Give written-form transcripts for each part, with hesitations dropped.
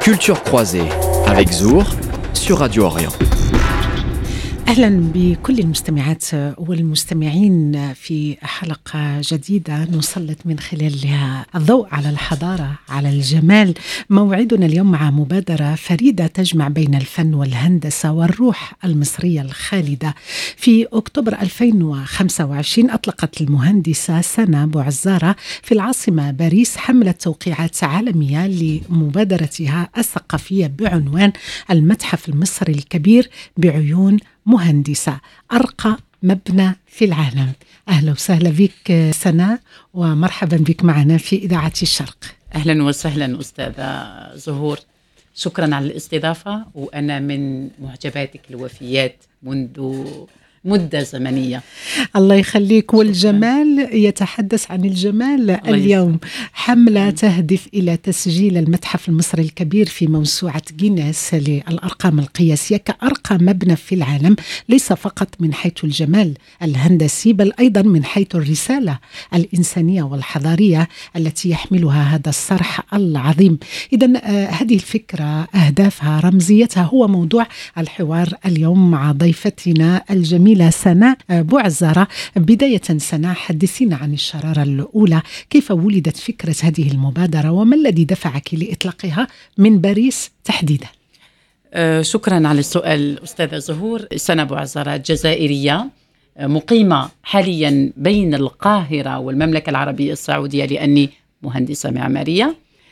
Culture croisée avec Zour sur Radio Orient. أهلا بكل المستمعات والمستمعين في حلقة جديدة نسلط من خلالها الضوء على الحضارة، على الجمال. موعدنا اليوم مع مبادرة فريدة تجمع بين الفن والهندسة والروح المصرية الخالدة. في أكتوبر 2025 أطلقت المهندسة سنة بوعزارة في العاصمة باريس حملة توقيعات عالمية لمبادرتها الثقافية بعنوان المتحف المصري الكبير بعيون مهندسة، أرقى مبنى في العالم. أهلا وسهلا بك سنة، ومرحبا بك معنا في إذاعة الشرق. أهلا وسهلا أستاذة زهور، شكرا على الاستضافة، وأنا من معجباتك الوفيات منذ مدة زمنية. الله يخليك. والجمال يتحدث عن الجمال اليوم. حملة تهدف إلى تسجيل المتحف المصري الكبير في موسوعة جينيس للأرقام القياسية كأرقى مبنى في العالم، ليس فقط من حيث الجمال الهندسي بل أيضا من حيث الرسالة الإنسانية والحضارية التي يحملها هذا الصرح العظيم. إذن هذه الفكرة، أهدافها، رمزيتها، هو موضوع الحوار اليوم مع ضيفتنا الجميلة سنة بوعزارة. بداية سنة، حدثينا عن الشرارة الأولى، كيف ولدت فكرة هذه المبادرة وما الذي دفعك لإطلاقها من باريس تحديدا؟ شكرا على السؤال أستاذة زهور. سنة بوعزارة جزائرية مقيمة حاليا بين القاهرة والمملكة العربية السعودية لأني مهندسة معمارية،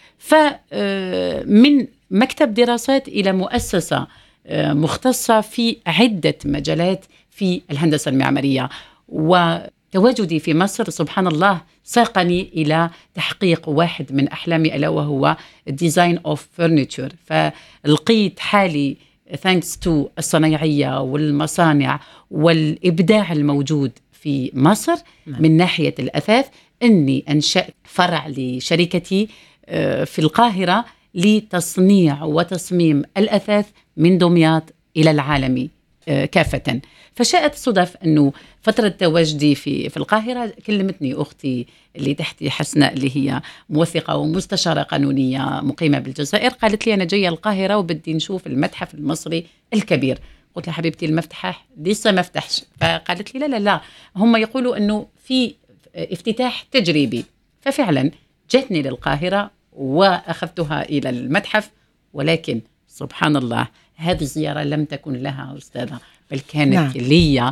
فمن مكتب دراسات إلى مؤسسة مختصة في عدة مجالات في الهندسة المعمارية، وتواجدي في مصر سبحان الله ساقني إلى تحقيق واحد من أحلامي، ألا وهو Design of Furniture. فلقيت حالي thanks to الصنايعية والمصانع والإبداع الموجود في مصر من ناحية الأثاث، أني أنشأت فرع لشركتي في القاهرة لتصنيع وتصميم الأثاث من دمياط إلى العالم كافة. فشاءت الصدف أنه فترة تواجدي في القاهرة كلمتني أختي اللي تحتي حسناء، اللي هي موثقة ومستشارة قانونية مقيمة بالجزائر، قالت لي أنا جاية القاهرة وبدي نشوف المتحف المصري الكبير. قلت لها حبيبتي المفتاح لسه ما فتحش. فقالت لي لا هم يقولوا أنه في افتتاح تجريبي. ففعلا جاتني للقاهرة وأخذتها إلى المتحف، ولكن سبحان الله هذه الزيارة لم تكن لها أستاذة بل كانت لي،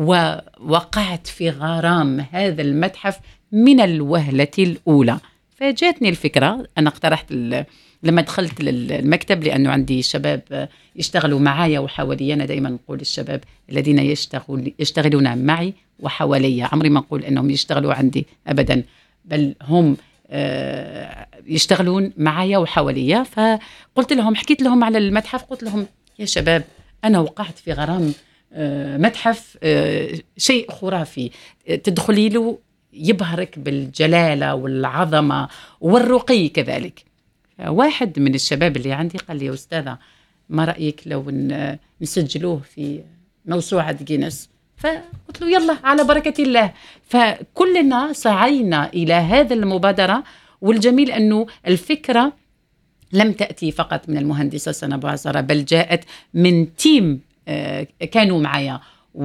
ووقعت في غرام هذا المتحف من الوهلة الأولى. فجاتني الفكرة، أنا اقترحت لما دخلت للمكتب، لأنه عندي شباب يشتغلوا معايا وحوالي. أنا دائما نقول الشباب الذين يشتغلون معي وحوالي، عمري ما نقول أنهم يشتغلوا عندي أبدا، بل هم يشتغلون معايا وحواليا. فقلت لهم، حكيت لهم على المتحف، قلت لهم يا شباب أنا وقعت في غرام متحف شيء خرافي، تدخلي له يبهرك بالجلالة والعظمة والرقي كذلك. واحد من الشباب اللي عندي قال لي يا أستاذة ما رأيك لو نسجلوه في موسوعة جينيس؟ فقلت له يلا على بركة الله. فكلنا سعينا إلى هذا المبادرة. والجميل أنه الفكرة لم تأتي فقط من المهندسة سنة بوعزارة، بل جاءت من تيم كانوا معايا،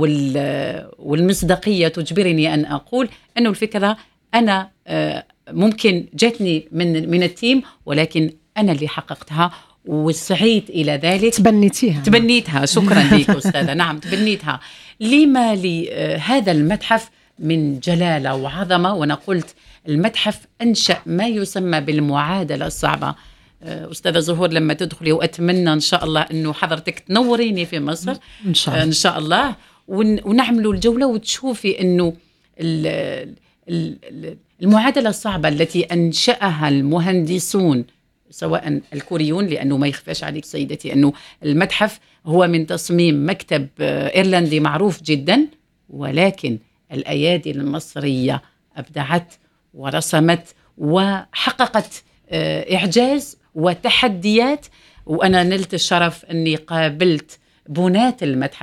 والمصداقية تجبرني أن أقول أنه الفكرة أنا ممكن جاتني من التيم، ولكن أنا اللي حققتها وسعيت إلى ذلك. تبنيتها. شكرا لك أستاذة. نعم تبنيتها. لما لهذا المتحف من جلالة وعظمة. وأنا قلت المتحف أنشأ ما يسمى بالمعادلة الصعبة. أستاذة زهور لما تدخلي، وأتمنى إن شاء الله أنه حضرتك تنوريني في مصر إن شاء الله ونعملوا الجولة وتشوفي أنه المعادلة الصعبة التي أنشأها المهندسون سواء الكوريون، لأنه ما يخفاش عليك سيدتي أنه المتحف هو من تصميم مكتب إيرلندي معروف جدا، ولكن الأيادي المصرية أبدعت ورسمت وحققت إعجاز وتحديات. وأنا نلت الشرف أني قابلت بناة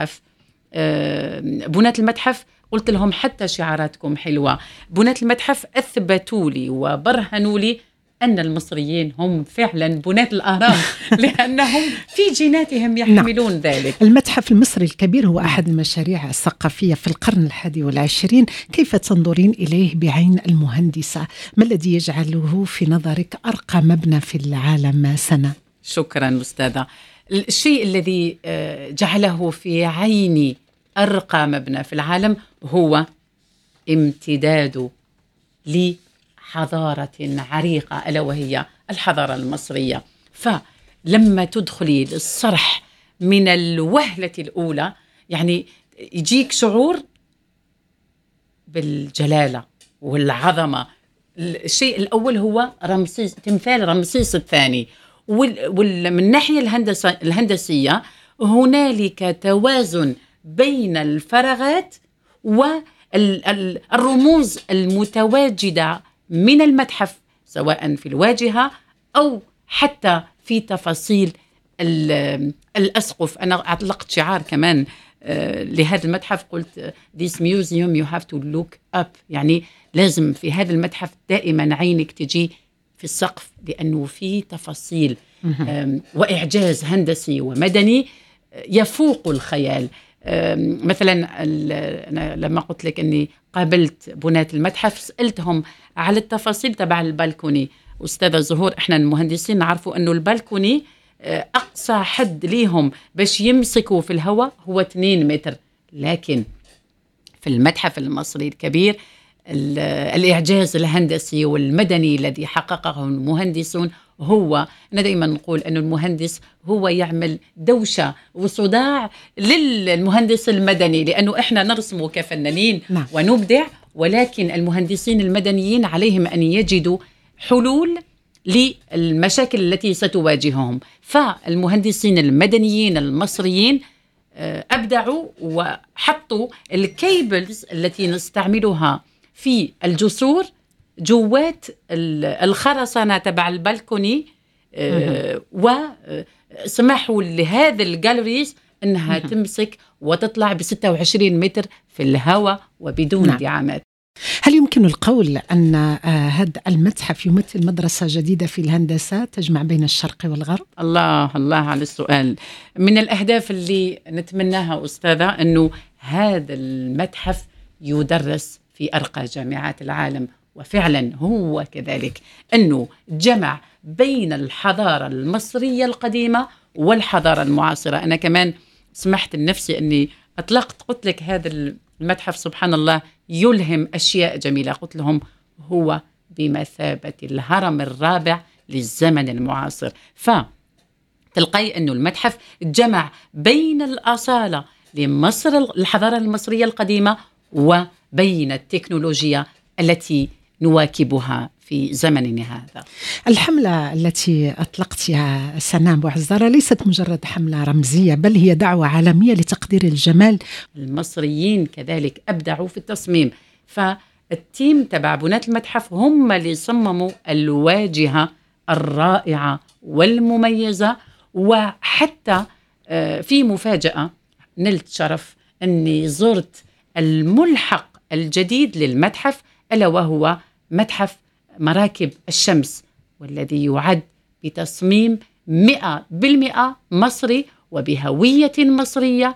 المتحف قلت لهم حتى شعاراتكم حلوة. بناة المتحف أثبتوا لي وبرهنوا لي أن المصريين هم فعلا بناة الأهرام لأنهم في جيناتهم يحملون ذلك. المتحف المصري الكبير هو أحد المشاريع الثقافية في القرن 21. كيف تنظرين إليه بعين المهندسة؟ ما الذي يجعله في نظرك أرقى مبنى في العالم سنة؟ شكرا أستاذة. الشيء الذي جعله في عيني أرقى مبنى في العالم هو امتداده لحضارة عريقة ألا وهي الحضارة المصرية. فلما تدخلي للصرح من الوهلة الأولى يعني يجيك شعور بالجلالة والعظمة. الشيء الأول هو تمثال رمسيس الثاني، ومن الناحية الهندسية هنالك توازن بين الفراغات والرموز المتواجدة من المتحف سواء في الواجهة أو حتى في تفاصيل الأسقف. أنا أطلقت شعار كمان لهذا المتحف، قلت This museum you have to look up، يعني لازم في هذا المتحف دائما عينك تجي في السقف لأنه في تفاصيل وإعجاز هندسي ومدني يفوق الخيال. مثلا أنا لما قلت لك أني قابلت بناة المتحف سألتهم على التفاصيل تبع البالكوني. أستاذة زهور، إحنا المهندسين نعرفوا أنه البالكوني أقصى حد ليهم باش يمسكوا في الهواء هو 2 متر، لكن في المتحف المصري الكبير الإعجاز الهندسي والمدني الذي حققه المهندسون هو، أنا دائما نقول أن المهندس هو يعمل دوشة وصداع للمهندس المدني، لأنه إحنا نرسم كفنانين ونبدع، ولكن المهندسين المدنيين عليهم أن يجدوا حلول للمشاكل التي ستواجههم. فالمهندسين المدنيين المصريين أبدعوا وحطوا الكيبلز التي نستعملها في الجسور جوات الخرسانة تبع البالكوني، وسمحوا لهذا الجاليريز أنها تمسك وتطلع ب26 متر في الهواء وبدون دعامات. هل يمكن القول أن هذا المتحف يمثل مدرسة جديدة في الهندسة تجمع بين الشرق والغرب؟ الله على السؤال. من الأهداف اللي نتمناها أستاذة أنه هذا المتحف يدرس في أرقى جامعات العالم، وفعلا هو كذلك، أنه جمع بين الحضارة المصرية القديمة والحضارة المعاصرة. أنا كمان سمحت لنفسي أني أطلقت، قلت لك هذا المتحف سبحان الله يلهم أشياء جميلة. قلت لهم هو بمثابة الهرم الرابع للزمن المعاصر. فتلقي أنه المتحف جمع بين الأصالة لمصر الحضارة المصرية القديمة وبين التكنولوجيا التي نواكبها في زمننا هذا. الحملة التي أطلقتها سنة معزرة ليست مجرد حملة رمزية، بل هي دعوة عالمية لتقدير الجمال. المصريين كذلك أبدعوا في التصميم، فالتيم تبع بناة المتحف هم اللي صمموا الواجهة الرائعة والمميزة. وحتى في مفاجأة، نلت شرف أني زرت الملحق الجديد للمتحف، ألا وهو متحف مراكب الشمس، والذي يعد بتصميم 100% مصري وبهوية مصرية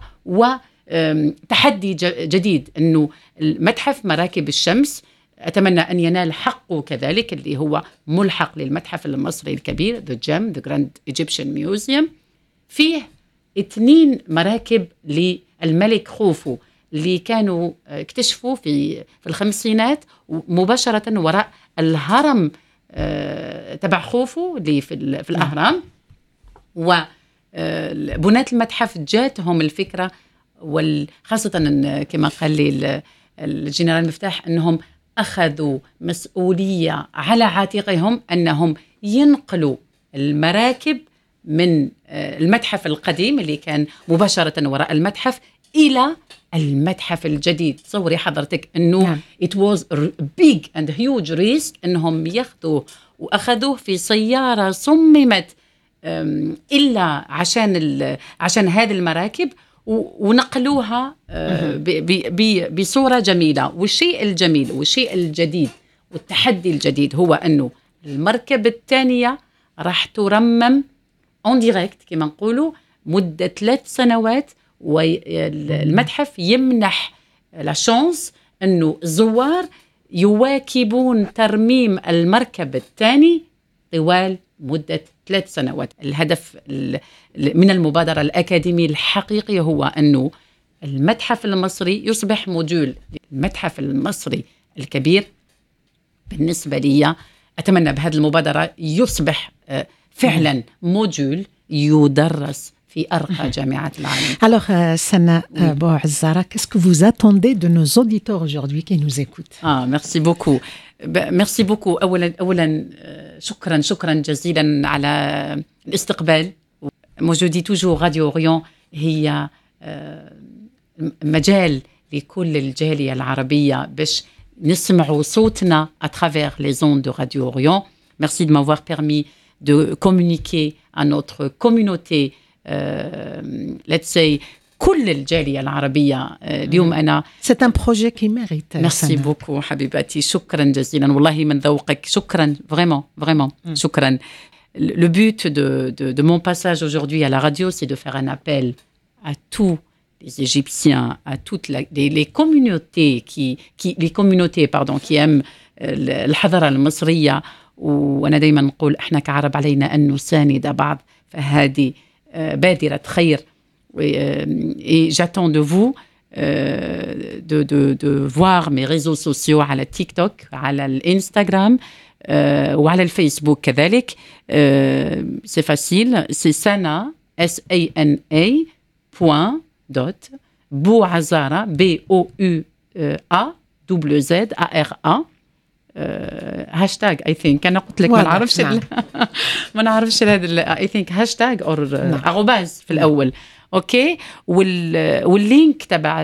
وتحدي جديد. أنه المتحف مراكب الشمس أتمنى أن ينال حقه كذلك، اللي هو ملحق للمتحف المصري الكبير The GEM The Grand Egyptian Museum. فيه 2 مراكب للملك خوفو اللي كانوا اكتشفوا في الخمسينات مباشرة وراء الهرم تبع خوفو اللي في الأهرام. وبناة المتحف جاتهم الفكرة، وخاصة كما قال لي الجنرال مفتاح أنهم أخذوا مسؤولية على عاتقهم أنهم ينقلوا المراكب من المتحف القديم اللي كان مباشرة وراء المتحف إلى المتحف الجديد. تصوري حضرتك أنه it was a big and huge risk أنهم ياخذوه، وأخذوه في سيارة صممت إلا عشان هذه المراكب، ونقلوها بصورة جميلة. والشيء الجميل والشيء الجديد والتحدي الجديد هو أنه المركبة الثانية راح ترمم اون ديريكت كما نقولوا مدة 3 سنوات، والمتحف يمنح لا شانس انه الزوار يواكبون ترميم المركبة الثاني طوال مدة 3 سنوات. الهدف من المبادرة الأكاديمية الحقيقية هو أنه المتحف المصري يصبح موديول. المتحف المصري الكبير بالنسبة لي أتمنى بهذه المبادرة يصبح فعلا موديول يدرس في أرقى جامعات العالم. Alors, Sana Bouazara, qu'est-ce que vous attendez de nos auditeurs aujourd'hui qui nous écoutent? Merci beaucoup. Merci beaucoup. أولا شكرا جزيلا على الاستقبال. Moi je dis toujours Radio Orient هي مجال لكل الجالية العربية باش نسمعوا صوتنا à travers les ondes de Radio Orient. Merci de m'avoir permis de communiquer à notre communauté, let's say, كل الجالية العربية. اليوم أنا C'est un projet qui mérite. Merci beaucoup حبيبتي، شكرا جزيلا والله من ذوقك، شكرا vraiment شكرا. Le but de mon passage aujourd'hui à la radio, c'est de faire un appel à tous les Égyptiens, à toutes les communautés qui aiment الحضارة المصرية. وأنا دايما نقول إحنا كعرب علينا أن نساند بعض، فهذه بادرة خير. Et j'attends de vous de voir mes réseaux sociaux على التيك توك، على الانستغرام وعلى الفيسبوك كذلك. C'est facile, c'est Sana sana.bouazara BOUAZZARA هاشتاج I think. أنا قلت لك ما نعرفش هذا I think هاشتاج أو أغوباز في الأول. أوكي. واللينك تبع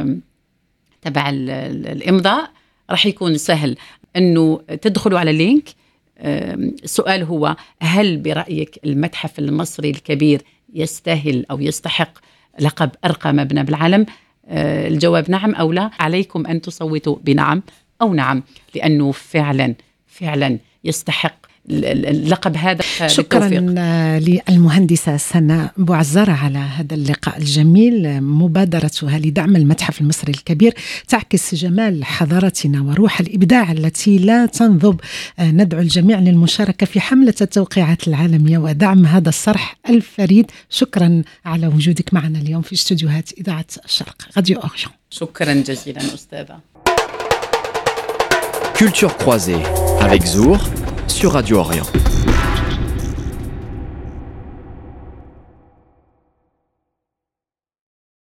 الإمضاء راح يكون سهل إنه تدخلوا على اللينك. السؤال هو هل برأيك المتحف المصري الكبير يستاهل أو يستحق لقب أرقى مبنى بالعالم؟ الجواب نعم أو لا. عليكم أن تصوتوا بنعم أو نعم، لأنه فعلا يستحق اللقب هذا. شكرا للمهندسة سناء بوعزارة على هذا اللقاء الجميل. مبادرتها لدعم المتحف المصري الكبير تعكس جمال حضارتنا وروح الإبداع التي لا تنضب. ندعو الجميع للمشاركة في حملة التوقيعات العالمية ودعم هذا الصرح الفريد. شكرا على وجودك معنا اليوم في استوديوهات إذاعة الشرق راديو أوريون. شكرا جزيلا أستاذة. Culture croisée avec Zour sur Radio Orient.